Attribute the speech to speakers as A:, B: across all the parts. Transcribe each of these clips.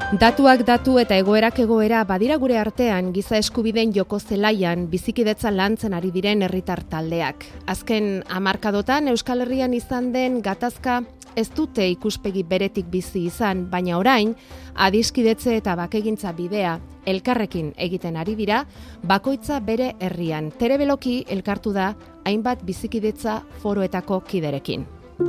A: Datuak datu eta egoerak egoera badira gure artean giza eskubideen joko zelaian bizikidetza lantzen ari diren herritar taldeak. Azken hamarkadotan Euskal Herrian izan den gatazka ez dute ikuspegi beretik bizi izan, baina orain adiskidetze eta bakegintza bidea elkarrekin egiten ari dira, bakoitza bere herrian. Tere Beloki elkartu da hainbat bizikidetza foroetako kiderekin.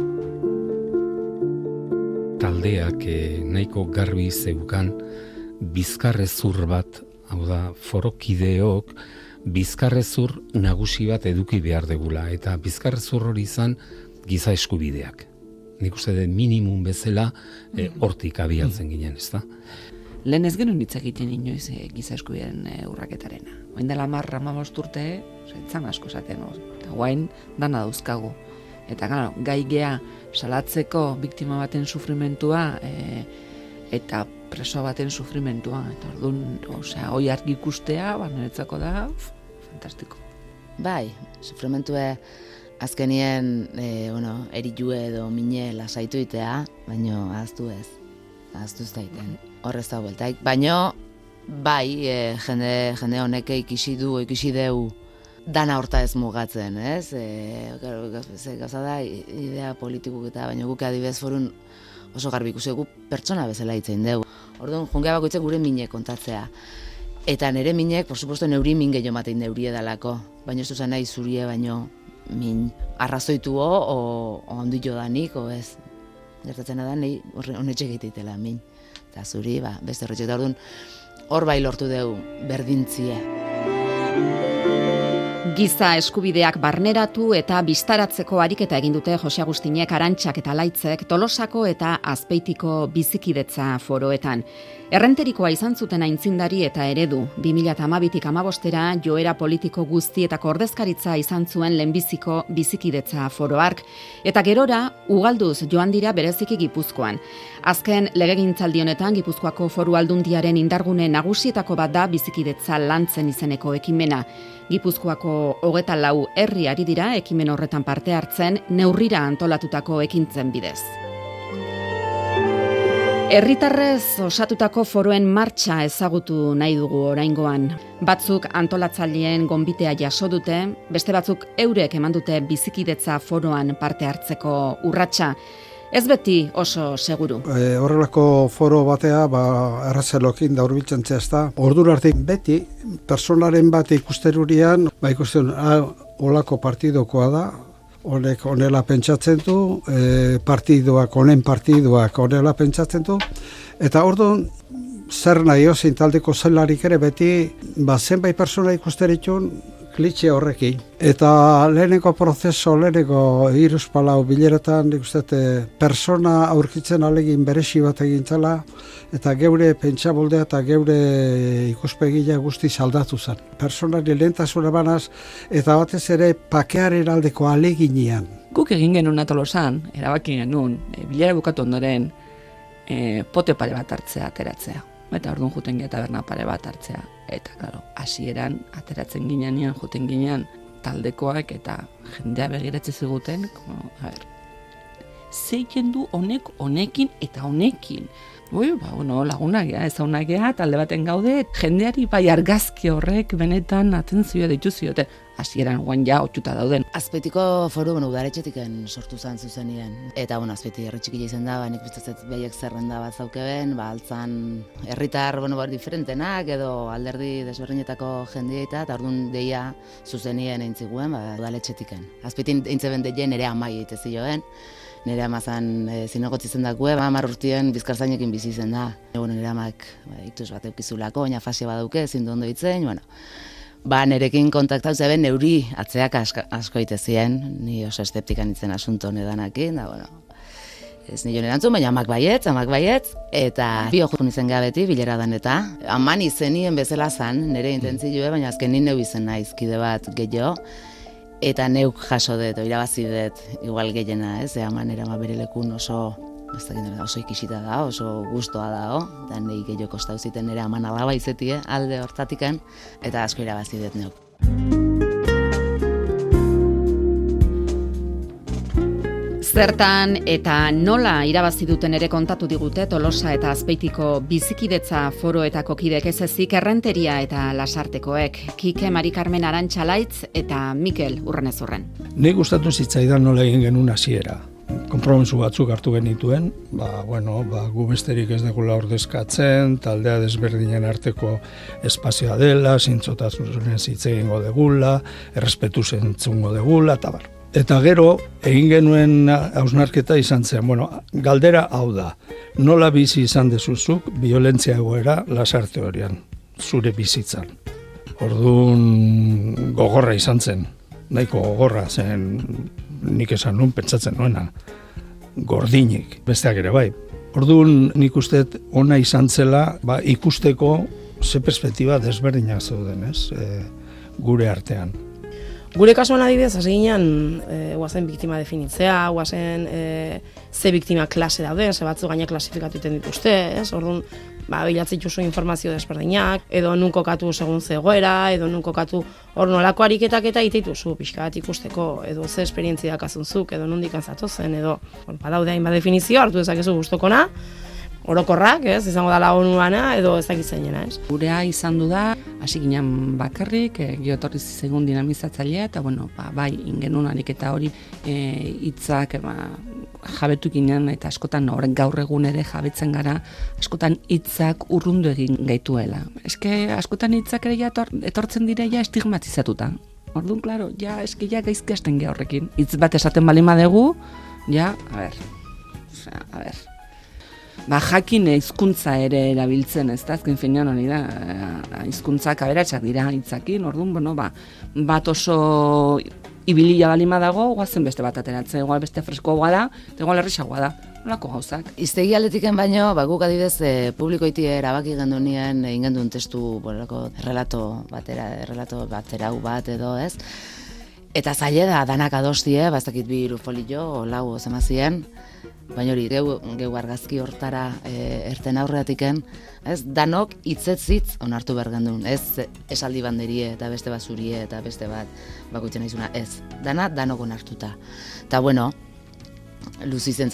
B: Taldeak nahiko garbi zeukan bizkarrezur bat, hau da, forokideok bizkarrezur nagusi bat eduki behar degula, eta bizkarrezur hori izan giza eskubideak. Nik uste dut minimum bezala hortik abiatzen ginen, ezta?
C: Lehen ez genuen hitz egiten inoiz giza eskubideen urraketarena. Oain dela 10-15 urte, etzan asko esaten, eta guain dana dauzkagu. Eta gai gea salatzeko biktima baten sufrimentua eta preso baten sufrimentua. Eta orduan, hoi argi ikustea, niretzako da, fantastiko.
D: Bai, sufrimentue azkenien eritue edo mine lasaitu itea, baino ahaztu ez daiten. Horrez da bueltaik. Baino, bai, jende honek ikisi deu dana horta ez mugatzen, ez? Gauza da, idea politikuk eta baina guk adibidez forun oso garbi ikusi gu pertsona bezala hitzein dugu. Orduan, jungea bakoitzek gure mine kontatzea. Eta nire minek, por supuesto, neuri min gehiago matein neurie dalako. Baina ez duzan nahi zurie, baino min arrazoituo o ondillo danik, o ez. Gertatzen da, nahi honetxe egiteitela min. Eta zuri, beste horretxek da orduan, hor bai lortu dugu berdintzie.
E: Giza eskubideak barneratu eta biztaratzeko ariketa egin dute Jose Agustinek, Arantxak eta Laitzek Tolosako eta Azpeitiko bizikidetza foroetan. Errenterikoa izan zuten aintzindari eta eredu. 2012tik 2015 joera politiko guztietako ordezkaritza izan zuen lehenbiziko bizikidetza foroark. Eta gerora, ugalduz joan dira bereziki Gipuzkoan. Azken legegintzaldi honetan Gipuzkoako Foru Aldundiaren indargune nagusietako bat da bizikidetza lantzen izeneko ekimena. Gipuzkoako 24 herri ari dira ekimen horretan parte hartzen, neurrira antolatutako ekintzen bidez. Herritarrez osatutako foroen martxa ezagutu nahi dugu oraingoan. Batzuk antolatzaileen gonbitea jaso dute, beste batzuk eurek eman dute bizikidetza foroan parte hartzeko urratsa. Ez beti oso seguru.
F: Horrelako foro batea, errazelokin da hurbiltzen zehazta. Ordura arte beti, personaren bat ikusterurian, ikusten olako partidokoa da, honek onela pentsatzen du, honen partiduak onela pentsatzen du, eta orduan, zer nahi zein taldeko zelarik ere beti, zenbait persona ikusteritun, klitxe horrekin. Eta leheneko prozeso, leheneko 3-4 bileretan, nik uste, persona aurkitzen alegin beresi bat egin zela, eta geure pentsaboldea eta geure ikuspegila guzti aldatu zen. Personari lehentasuna banaz, eta batez ere pakearen aldeko aleginean.
C: Guk egin genuen Tolosan, erabaki genuen, bilera bukatu ondoren, pote pare bat hartzea, ateratzea. Eta orduan juten gea taberna pare bat hartzea. Eta, klaro, hasieran ateratzen ginean, juten ginean taldekoak eta jendea begiratzen ziguten, zeiken du honekin eta honekin. Lagunak gea, ezagunak gea, talde baten gaude, jendeari bai argazki horrek benetan atentzioa deitu zioten. Hasieran guan ja otxuta dauden.
D: Azpeitiko foru, udaletxetiken sortu zen zuzenien. Eta, Azpeiti herri txikila izan da, nik biztatzet behiek zerrenda bat zaukeben, altzan herritar, diferentenak, edo alderdi desberdinetako jendea eta orduan deia zuzenien eintziguen, udaletxetiken. Azpeitin eintzeben deien ere amai eitezioen. Nire amazan zinegotzi zen dakue, 10 urtien bizkarzainekin bizi zen da. Nire amak iktuz bat eukizulako, baina fase baduke, ezin du ondo itzen, nerekin kontaktau zeben neuri atzeak asko itezien, ni oso esteptikan itzen asunto nedanakin, ez nio erantzun, baina amak baietz, eta bi jokun izen beti bilera dan eta, aman izenien bezala zan, nire intentzioe, baina azken neu izen naizkide bat gehiago, eta neuk jaso dut, irabazi dut, igual gehiena, ez, aman erama bere lekun oso ikisita da, oso gustoa da, eta nahi gehiago kostau ziten nire aman alaba izetie, alde hortatiken, eta asko irabazi dut neuk.
E: Zertan eta nola irabazi duten ere kontatu digute Tolosa eta Azpeitiko bizikidetza foroetako kidek ez ezik Errenteria eta Lasartekoek, Kike Mari Carmen Arantxa Laitz eta Mikel Urrenezurren.
G: Nik gustatu zitzaidan nola egin genuen hasiera. Konpromiso batzuk hartu genituen, gu besterik ez degula ordezkatzen, taldea desberdinen arteko espazioa dela, zintzotasunez hitz egingo degula, errespetu zentzungo degula, eta bar. Eta gero, egin genuen hausnarketa izan zen, galdera hau da, nola bizi izan dezuzuk violentzia egoera Lasarte horian, zure bizitzan. Orduan gogorra izan zen, nahiko gogorra zen, nik esan nun pentsatzen nuena, gordinik, besteak ere bai. Orduan nik uste ona izan zela ikusteko ze perspektiba desberdinak zeuden, gure artean.
H: Gure kasuan adibidez, hasi ginen, guazen biktima definitzea, guazen ze biktima klase dauden, ze batzu gaina klasifikatu iten dituzte, orduan, bilatzen dituzu informazio desberdinak, edo nun kokatu segun zegoera, edo nun kokatu hor nolako ariketak eta iteituzu, pixka bat ikusteko, edo ze esperientzia dakazunzuk, edo nondik antzatozen, edo, badaude hainbat definizio, hartu dezakezu gustokona, orokorrak, izango dala onuana, edo ez dakitzenena,
C: Gurea izan du da, hasi ginen bakarrik, geotorri zizegun dinamizatzailea, eta bai, ingenun ariketa hori hitzak jabetu ginen, eta askotan gaur egun ere jabetzen gara, askotan hitzak urrundu egin gaituela. Askotan hitzak ere etortzen direia estigmatizatuta. Orduan, klaro, gaizki hasten geha horrekin. Hitz bat esaten bali madegu, a ber, jakin hizkuntza ere erabiltzen, ez da, azken finean hori da, hizkuntzak aberatsak dira hitzakin, orduan, bat oso ibilia balima dago, guazen beste bat ateratzen, igual beste freskoa da, eta igual errexagoa da, nolako gauzak.
D: Iztegi aldetiken baino, guk adibidez publikoiti erabaki gendunien, egin gendun testu, errelato batera bat edo, ez? Eta zaila da, danak adostie, ez dakit 2 folio, 4 zemazien, baina hori, geu argazki hortara erten aurreatiken, ez, danok hitzetzitz onartu behar gendun, ez esaldi banderie eta beste bat zurie eta beste bat bakoitzen aizuna, ez, danok onartuta. Eta luzi zen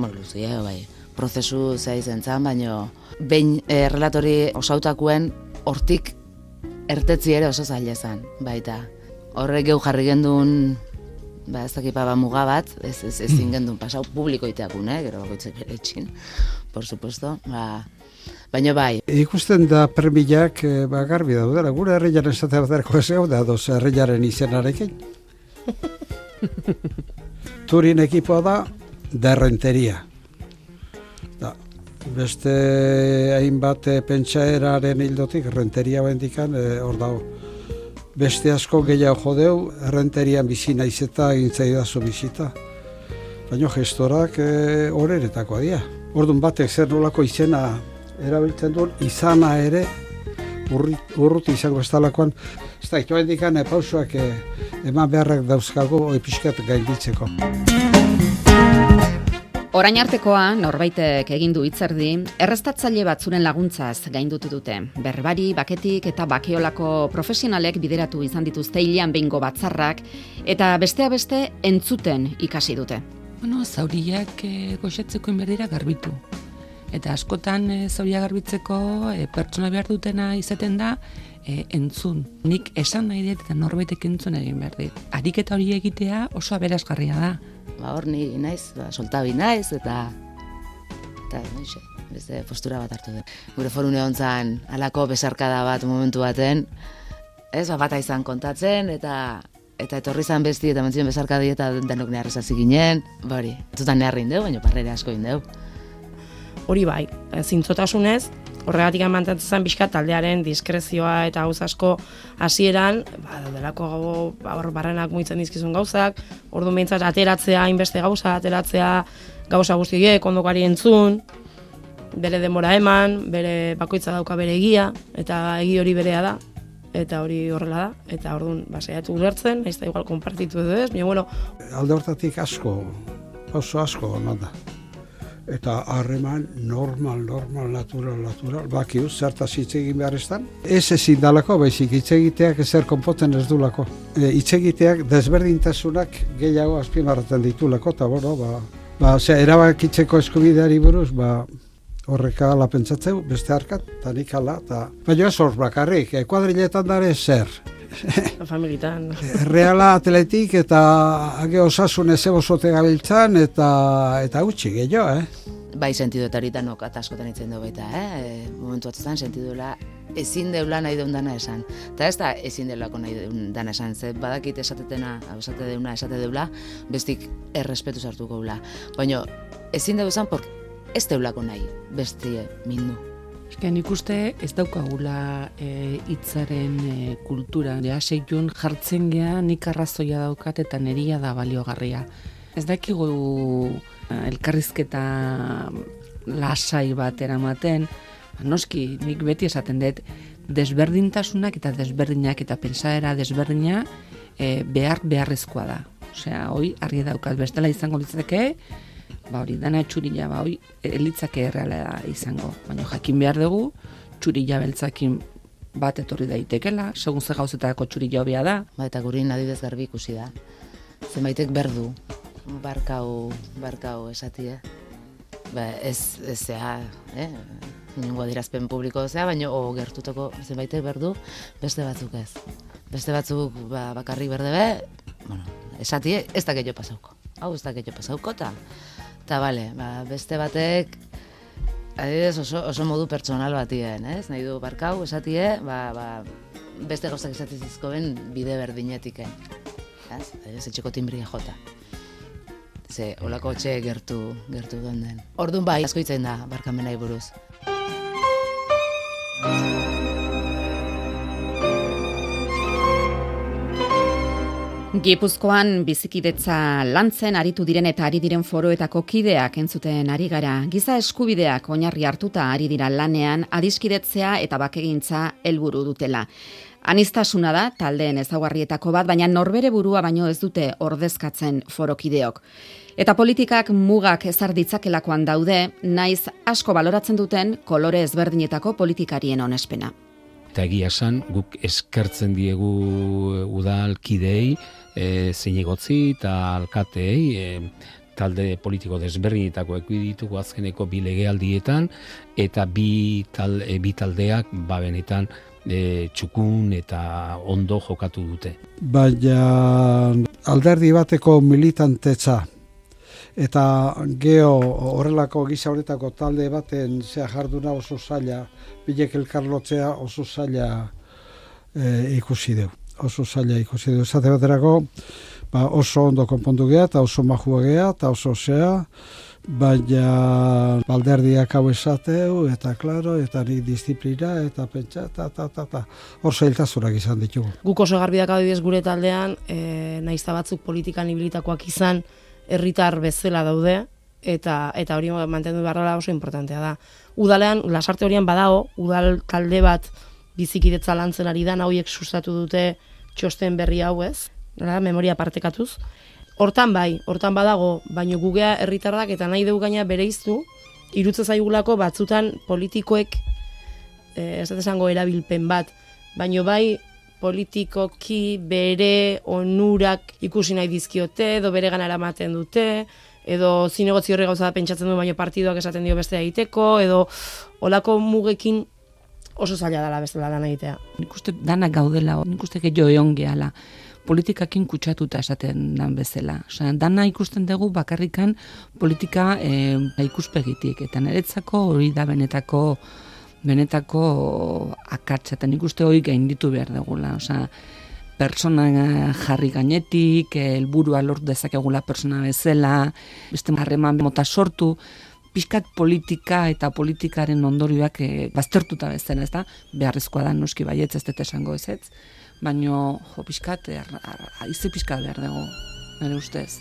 D: prozesu zea izen zen, baina behin relatori osautakoen hortik ertetzi ere oso zaila zen, baita. Horrek geu jarri gendun, ez dakipa muga bat, ez gendun pasau publiko iteakun, gero bakoitzek bere etxin, por supuesto, baina bai.
F: Ikusten da premiak garbi daudela, gure herriaren esate baterako ez gau da, herriaren izenarekin. Turin ekipoa da Errenteria. Beste hainbat pentsaeraren hildotik, Errenteria bendikan, hor dago. Beste asko gehiago jodeu, Errenterian bizi naiz eta egintzaidazu bizita. Baina gestorak horretako dira. Orduan batek zer nolako izena erabiltzen duen, izana ere urruti izango ez talakoan. Ez da, ito hendikan pausoak eman beharrak dauzkago episkat gainditzeko.
E: Orain artekoa, norbaitek egin du hitzerdi, erreztatzaile batzuren laguntzaz gaindutu dute. Berbari, baketik eta bakeolako profesionalek bideratu izan dituzte hilean behingo batzarrak, eta besteak beste entzuten ikasi dute.
C: Zauriak goxatzeko inberdira garbitu. Eta askotan zauria garbitzeko pertsona behar dutena izaten da entzun. Nik esan nahi dut eta norbaitek entzun egin behar dit. Ariketa hori egitea oso aberasgarria da.
D: Hor ni naiz, soltabi naiz, eta beste postura bat hartu dut. Gure forune hontzan halako besarkada bat momentu baten, bata izan kontatzen, eta etorri zan besti, eta mentzien besarkadi eta denok neharrezazi ginen, hori, atzutan neharri indeu, baina parrere asko indeu.
H: Hori bai, zintzotasunez, horregatik mantentzen zen bizkat taldearen diskrezioa eta gauz asko hasieran, delako barrenak muitzen dizkizun gauzak, orduan behintzat ateratzea, hainbeste ateratzea gauza guztiek, ondokari entzun, bere denbora eman, bere bakoitza dauka bere egia, eta egi hori berea da, eta hori horrela da, eta orduan saiatu ulertzen, ez da igual konpartitu edo ez, baina bueno.
F: Alde hortatik oso asko eman da. eta harreman normal, natural, bakiu, zertaz hitz egin behar estan. Ez ezin dalako, baizik hitz egiteak ezer konpotzen ez dulako. Hitz egiteak desberdintasunak gehiago azpimarratzen ditulako, eta erabakitzeko eskubideari buruz, horreka ala pentsatzeu, beste harkat, eta nik ala, baina ez hor bakarrik, kuadriletan dare zer.
H: Familitan.
F: Reala atletik eta osasun ezebosote gabiltzan eta utxi gehiago,
D: Bai, sentiduetaritan okat askotan itzen dugu baita, momentu batzutan sentiduela ezin deula nahi deundana esan. Eta ez da ezin deulako nahi deundana esan, ze badakit esate deula, bestik errespetu sartuko deula. Baina ezin deula esan, ez deulako nahi, bestie mindu.
C: Nik uste ez daukagula hitzaren kultura. Seitun jartzen gea nik arrazoia daukat eta neria da baliogarria. Ez dakigu elkarrizketa lasai bat eramaten, noski nik beti esaten dut desberdintasunak eta desberdinak eta pentsaera desberdina beharrezkoa da. Osea, hoi argi daukat bestela izango litzake, hori dana txurila, hori elitzake erreala izango. Baina jakin behar dugu, txurila beltzakin bat etorri daitekela, segun ze gauzetako txurila hobea da.
D: Eta gurin adibidez garbi ikusi da. Zenbaitek berdu, barkau esatie. Ez zea, inungo adirazpen publiko zea, baina gertutako zenbaitek berdu, beste batzuk ez. Beste batzuk bakarrik berde esatie ez da gehiago pasauko. Hau ez da gehiago pasauko, eta bale, beste batek, adibidez oso modu pertsonal batien, nahi du barkau esatie, beste gauzak esatizizkoen bide berdinetiken. Ez etxeko timbria jota. Ze, holako etxe gertu den. Orduan bai, asko hitzen da barkamenai buruz.
E: Gipuzkoan bizikidetza lantzen aritu diren eta ari diren foroetako kideak entzuten ari gara. Giza eskubideak oinarri hartuta ari dira lanean adiskidetzea eta bakegintza helburu dutela. Aniztasuna da taldeen ezaugarrietako bat, baina norbere burua baino ez dute ordezkatzen forokideok. Eta politikak mugak ezar ditzakelakoan daude, naiz asko baloratzen duten kolore ezberdinetako politikarien onespena.
B: Eta egia esan, guk eskertzen diegu udalkidei, zinegotzi eta alkateei, talde politiko desberdinetako ditugu azkeneko bi legealdietan, eta bi taldeak benetan txukun eta ondo jokatu dute.
F: Baina alderdi bateko militantetza eta horrelako gisa horretako talde baten jarduna oso zaila, bilek elkarlotzea oso zaila ikusi dugu. Esate baterako oso ondo konpondu geha eta oso majua geha eta oso zea, baina alderdiak hau esateu eta klaro, eta nik disiplina eta pentsa, hor zailtasunak izan ditugu.
H: Guk oso garbi adibidez gure taldean, naizta batzuk politikan ibilitakoak izan, herritar bezala daude, eta hori mantendu beharra oso importantea da. Udalean, lasarte horian badago, udal talde bat bizikidetza lantzen ari da, hauiek sustatu dute txosten berri hau ez, memoria partekatuz. Hortan badago, baino gugea herritarrak eta nahi dugu gaina bereiztu, irutze zaigulako batzutan politikoek, ez dut esango erabilpen bat, baino bai politikoki bere onurak ikusi nahi dizkiote, edo bere ganara ematen dute, edo zinegotzi horri gauza pentsatzen du, baino partidoak esaten dio bestea egiteko, edo olako mugekin oso zaila dela bestela lan egitea.
C: Nik uste danak gaudela, nik uste gehiago egon gehala, politikakin kutsatuta esaten dan bezala. Osea, dana ikusten dugu bakarrikan politika ikuspegitik, eta niretzako hori da benetako akatsa, eta nik uste hori gainditu behar dugula. Osea, pertsona jarri gainetik, helburua lortu dezakegula pertsona bezala, beste harreman mota sortu, pixkat politika eta politikaren ondorioak baztertuta bezala, ez da? Beharrezkoa da, noski baietz ez dut esango ezetz, baina pixkat, aize pixkat behar dugu, nire ustez.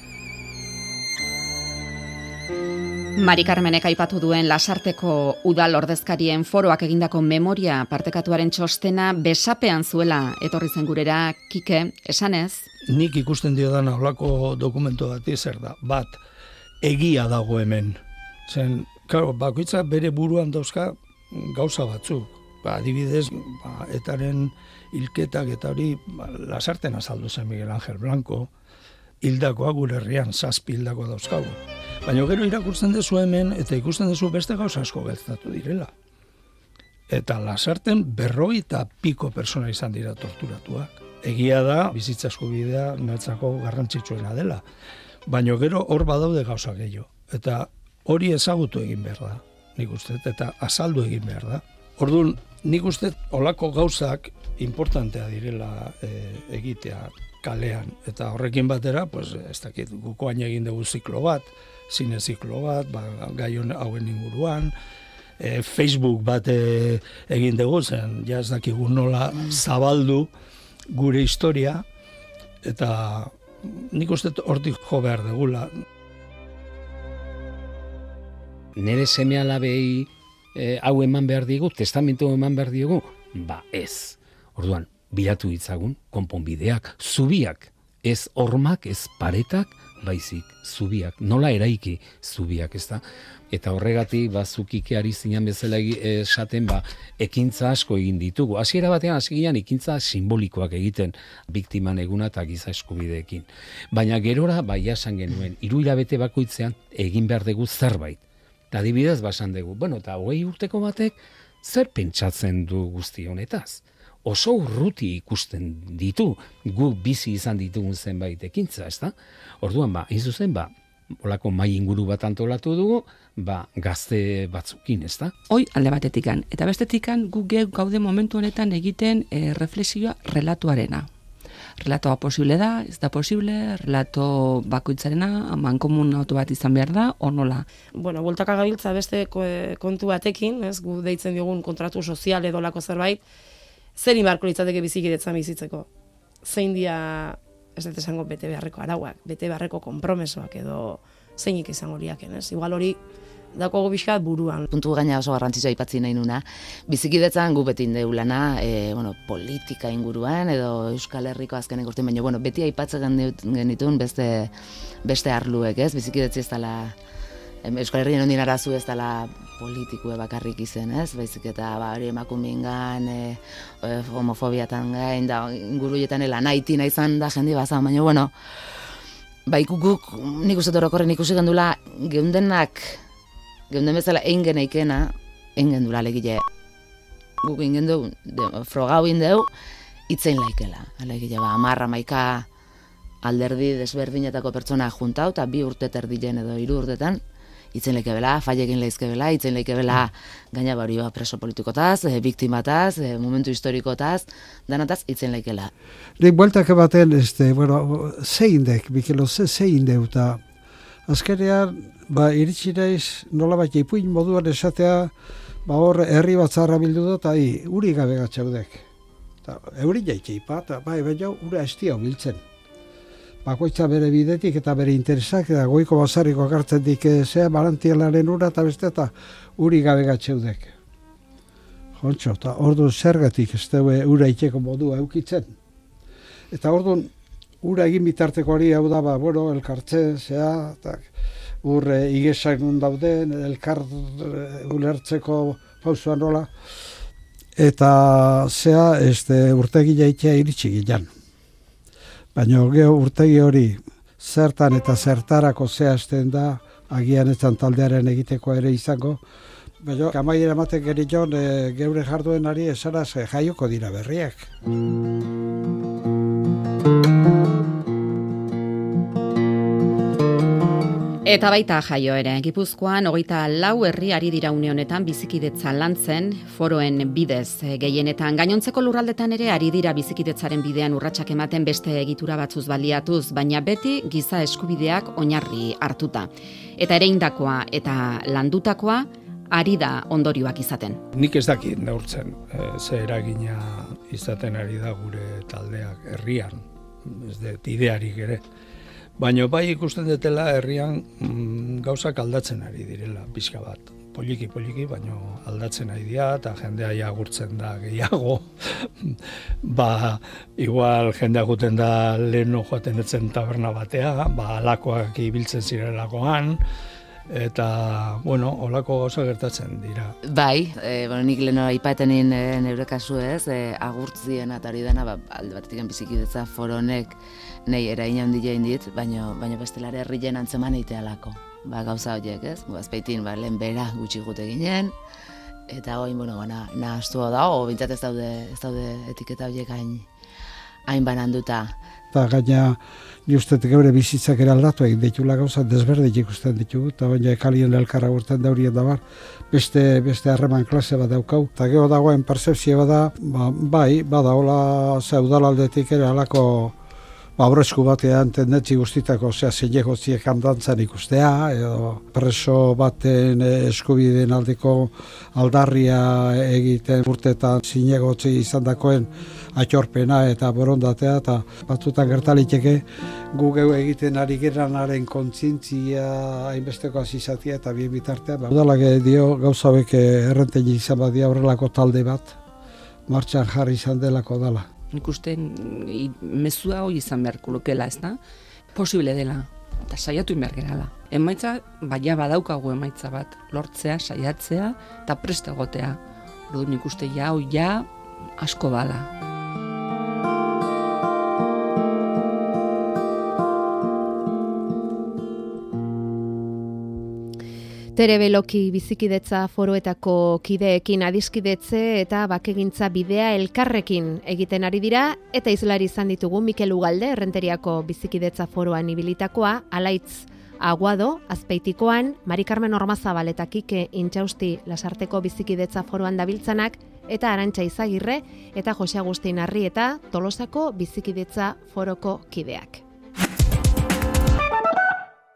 E: Mari Carmenek aipatu duen Lasarteko udal ordezkarien foroak egindako memoria partekatuaren txostena besapean zuela etorri zen gurera, Kike, esanez?
G: Nik ikusten diodan holako dokumentu bati zer da, bat, egia dago hemen. Zen, claro, bakoitzak bere buruan dauzka gauza batzuk. Adibidez, etaren hilketak eta hori lasarten azaldu zen Miguel Ángel Blanco, hildakoa gure herrian, 7 hildako dauzkagu. Baina gero irakurtzen dezu hemen eta ikusten dezu beste gauza asko gertatu direla. Eta lasarten 50 pertsona izan dira torturatuak. Egia da, bizitza eskubidea niretzako garrantzitsuena dela. Baina gero hor badaude gauza gehiago. Eta hori ezagutu egin behar da, nik uste, eta azaldu egin behar da. Orduan, nik uste olako gauzak importantea direla egitea kalean. Eta horrekin batera, pues, ez dakit, gukoain egin dugu ziklo bat, zine ziklo bat, gai hauen inguruan, Facebook bat egin dugu zen, ja ez dakigu nola zabaldu gure historia, eta nik uste hortik jo behar dugula.
B: Nere seme alabei hau eman behar digu, testamentu eman behar digu, ez. Orduan, bilatu ditzagun, konponbideak, zubiak, ez hormak, ez paretak, baizik, zubiak, nola eraiki zubiak, ez da? Eta horregatik, zukikeari zinan bezala esaten, ekintza asko egin ditugu. Hasiera batean, hasi ginen, ekintza simbolikoak egiten biktiman eguna eta giza eskubideekin. Baina gerora, jasan genuen, 3 hilabete bakoitzean, egin behar dugu zerbait. Eta adibidez, basan dugu, eta 20 urteko batek, zer pentsatzen du guzti honetaz? Oso urruti ikusten ditu, gu bizi izan ditugun zenbait ekintza, ez da? Orduan, izuzen, olako mai inguru bat antolatu dugu, gazte batzukin, ez da?
C: Hoi alde batetikan. Eta bestetikan gu gaude momentu honetan egiten reflexioa relatuarena. Relatoa posible da, ez da posible, relato bakoitzarena, mankomun auto bat izan behar da, o nola?
H: Bueno, bueltaka gabiltza beste kontu batekin, ez, gu deitzen diogun kontratu sozial edo lako zerbait, zer inbarko litzateke bizikidetzan bizitzeko? Zein dia, ez dut esango, bete beharreko arauak, bete beharreko konpromesoak edo zeinik izango liaken, ez? Igual hori dakoago bizkat buruan.
D: Puntu gaina oso garrantzitsua aipatzen nahi nuna. Bizikidetzan gu beti indeu lana, politika inguruan edo Euskal Herriko azkenek urtean, baina beti aipatzen genituen beste arluek, ez? Bizikidetzi ez dela, Euskal Herrien ondin arazu ez dela politikue bakarrik izen, ez? Baizik eta hori emakumingan, homofobiatan gain, da inguruetan lanaitina izan da jendi bazan, baina guk nik uste orokorren ikusi gendula geunden bezala egin geneikena, egin gendula alegile. Guk egin gendu, frogau indeu, itzein laikela. Alegile, 10-11 alderdi desberdinetako pertsona juntau, eta 2 urte terdilen edo 3 urtetan, itzein laikebela, failekin laizkebela, itzein laikebela gaina preso politikotaz, biktimataz, momentu historikotaz, danataz, itzein laikela.
F: Nik bueltak baten, zein dek, Mikelo, zein deu, eta azkenean, iritsi naiz, nolabait ipuin moduan esatea, hor herri bat zarra bildu dut, eta uri gabe gatzaudek. Euri jaitxeipa, eta baina ura estia biltzen. Bakoitza bere bidetik eta bere interesak, eta goiko basarriko kartzen dik barantielaren ura, eta beste eta uri gabe gatzaudek. Jontxo, eta orduan zergatik ez dugu ura itxeko modua eukitzen. Eta orduan, ura egin bitarteko hori hau da, elkartzen, eta igesak nun dauden, elkar ulertzeko pausua nola, eta urtegi jaitea iritsi gilan. Baina urtegi hori zertan eta zertarako zehazten da, agian etzan taldearen egiteko ere izango, baina kamaiera ematen gerion geure jarduenari esaraz jaioko dira berriak.
E: Eta baita jaio ere, Gipuzkoan 24 herri ari dira une honetan bizikidetza lantzen, foroen bidez gehienetan. Gainontzeko lurraldetan ere ari dira bizikidetzaren bidean urratsak ematen beste egitura batzuz baliatuz, baina beti giza eskubideak oinarri hartuta. Eta ereindakoa eta landutakoa ari da ondorioak izaten.
G: Nik ez dakit neurtzen, ze eragina izaten ari da gure taldeak herrian, ez dut idearik ere. Baina bai ikusten dutela herrian gauzak aldatzen ari direla, pixka bat. Poliki, baina aldatzen ari dira, eta jendea agurtzen da gehiago. Igual jendea guten da lehen joaten etzen taberna batea, alakoak ibiltzen zirelakoan, eta, bueno, olako gauza gertatzen dira.
D: Bai, nik leheno aipatenin neure kasu ez, agurtzien eta hori dena, alde batetik bizikidetza foro honek nahi eraina handia indit, baina bestelare herrien antzeman eitealako. Gauza horiek ez, Azpeitin lehen bera gutxi gute ginen, eta hori, nahaztua da, bintzat ez daude etiketa horiek hain bananduta.
F: Eta gaina, justetik geure bizitzak eraldatu egin ditula gauza desberdik ikusten ditugu, eta baina ekalien elkarra gurten daurien da bar, beste harreman klase bat daukau. Eta gero dagoen percepzio bada, bada hola udalaldetik ere alako aurresku batean tendentzi guztitako, zineko ziek handantzan ikustea, edo preso baten eskubideen aldeko aldarria egiten urtetan zinegotzi izan dakoen atxorpena eta borondatea, eta batzutan gertaliteke gu geu egiten ari geranaren kontzientzia hainbesteko azizatia eta bien bitartean. Udalak dio gauza beke errenten izan badia horrelako talde bat, martxan jarri izan delako dala.
C: Nik uste mezua hori izan beharko lukela, ez da? Posible dela, eta saiatu behar gerala. Emaitza, baina badaukagu emaitza bat, lortzea, saiatzea, eta preste egotea. Orduan nik uste asko bala.
A: Tere Beloki bizikidetza foroetako kideekin adiskidetze eta bakegintza bidea elkarrekin egiten ari dira, eta izlari izan ditugu Mikel Ugalde, Errenteriako bizikidetza foroan ibilitakoa, Alaitz Aguado, Azpeitikoan, Mari Carmen Ormazabal eta Kike Intxausti Lasarteko bizikidetza foroan dabiltzanak, eta Arantxa Izagirre eta Jose Agustin Arri eta Tolosako bizikidetza foroko kideak.